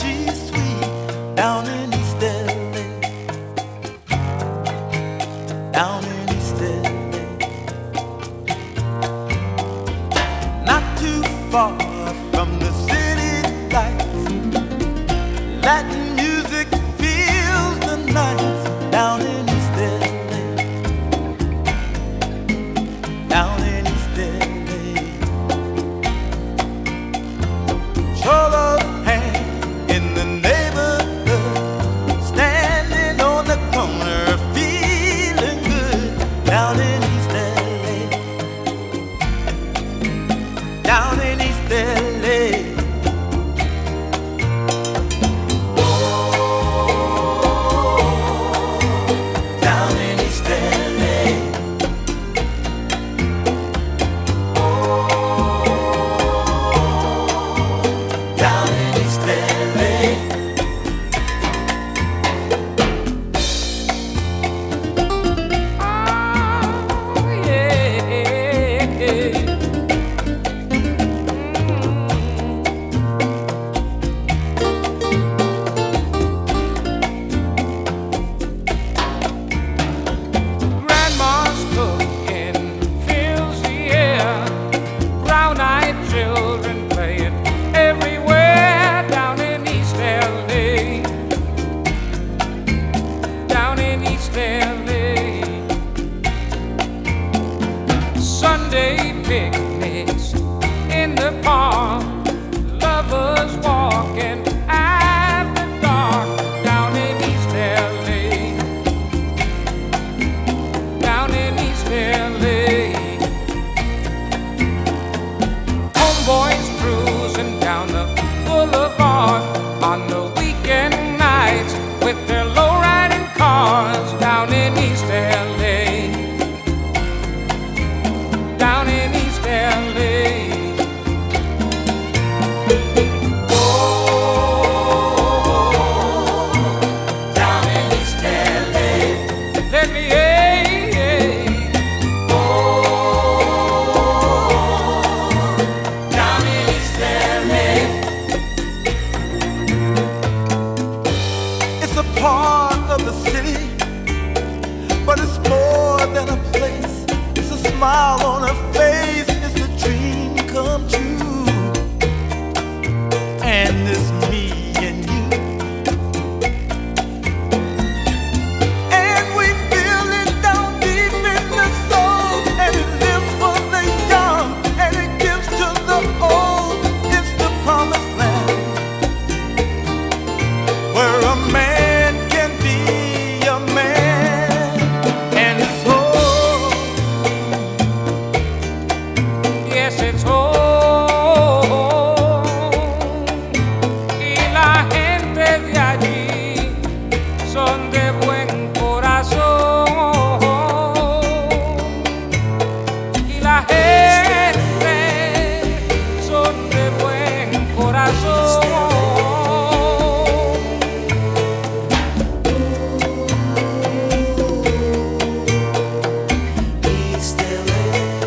she's sweet down in East LA, down in East LA. Not too far from the city lights, Latin music fills the nights down in East LA, down in East LA. Sure love hang in the neighborhood, standing on the corner, feeling good down in East LA, down in East LA. Down in East LA. Down in East LA. Oh, yeah. Grandma's cooking fills the air. Brown-eyed children playing everywhere down in East LA. Down in East LA. Sunday picnics in the park. Lovers walking after dark down in East LA. Down in East LA. Homeboys cruising down the boulevard on the weekend nights with their low-riding cars down in East LA. Down in East LA. Down in East LA. Let me Down in East LA. It's a part of the city, but it's more than a place. It's a smile on her face. It's a dream come true. And it's me and you. And we feel it down deep in the soul. And it lives for the young, and it gives to the old. It's the promised land, where a man can be a man and his home. yes, it's home. Y la gente de allí son de buen corazón. Y la gente son de buen corazón. East LA.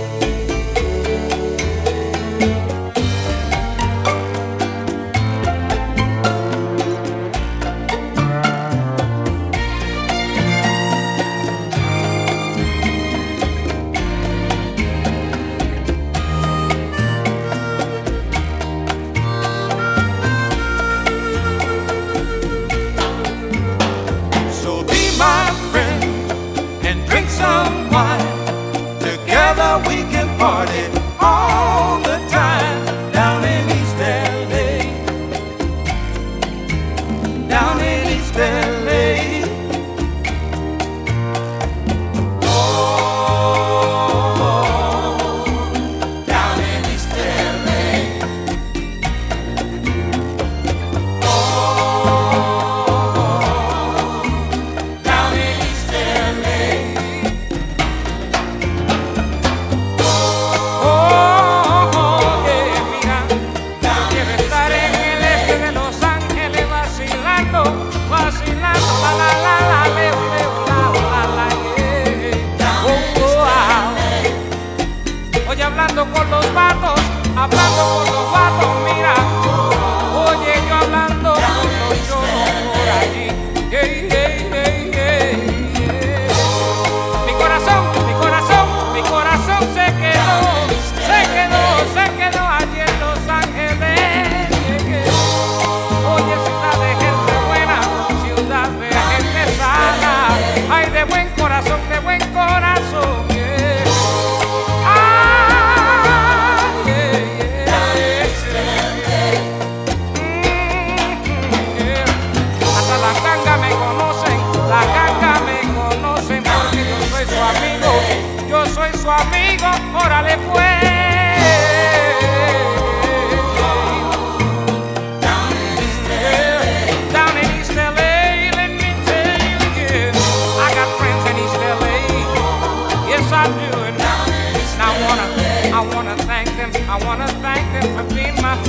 So be my friend and drink some wine. Together we can party all the time down in East LA. Down in East LA. Oh, down in East LA. Oh, down in East LA. Quiero estar en el este de Los Ángeles vacilando, vacilando.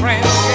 friends.